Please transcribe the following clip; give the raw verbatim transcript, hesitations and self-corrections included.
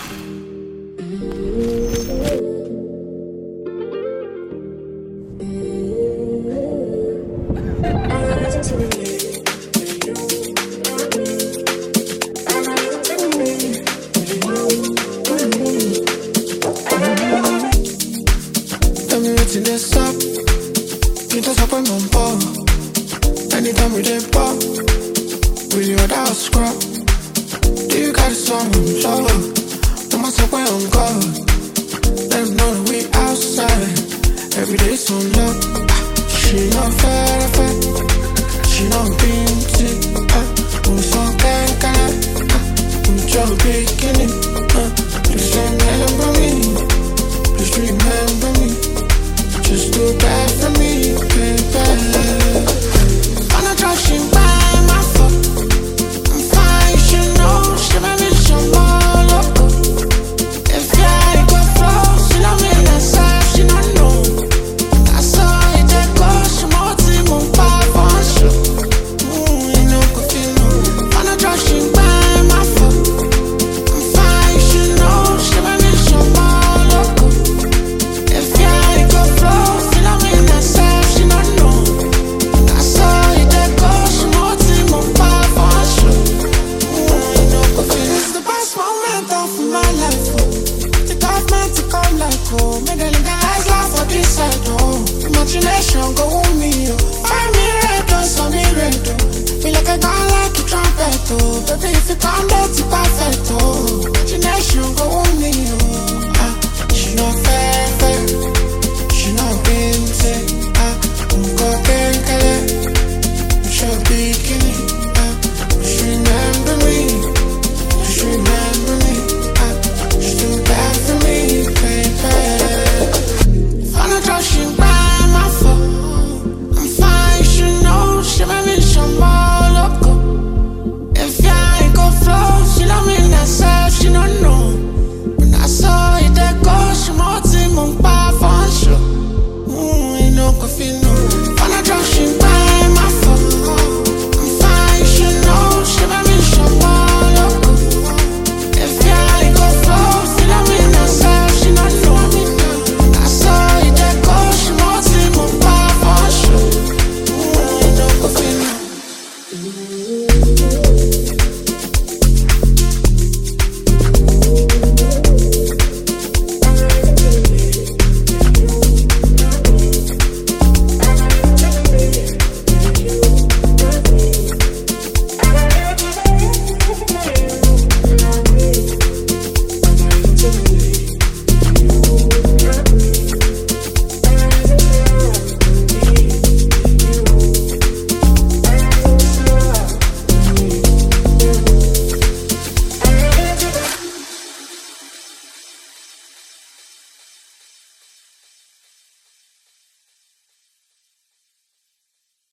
Tell me what's in this up. You just up when I'm poor. Anytime we did pop, really what I scrub. Do you got a song? Show up. No matter where I'm going. Let them know that we outside. Every day so low. She not fair, fair. She not being sick. We so can't get. We just beginning. Just remember me. Just remember me. Just do bad for me, baby. I'm not rushing by my fault. I'm fine, you should know. She made me some more loco. If I go flow, she don't mean that side, she don't know. I saw it, that goes, she more team on five on show. Ooh, you know, go feel no. I'm not rushing by my fault. I'm fine, you should know. She made me some more loco. If I go flow, she don't mean that side, she don't know. I saw it, that goes, she more team on five on show. Ooh, you know, go feel no. It's the best moment of my life, oh. The government to come like, oh. Make the legalize life for this side, oh. Imagination go with me, oh. Find me red, oh, so me red, oh. Feel like I got like a trumpet, oh. Baby, if you come, that's perfect, oh.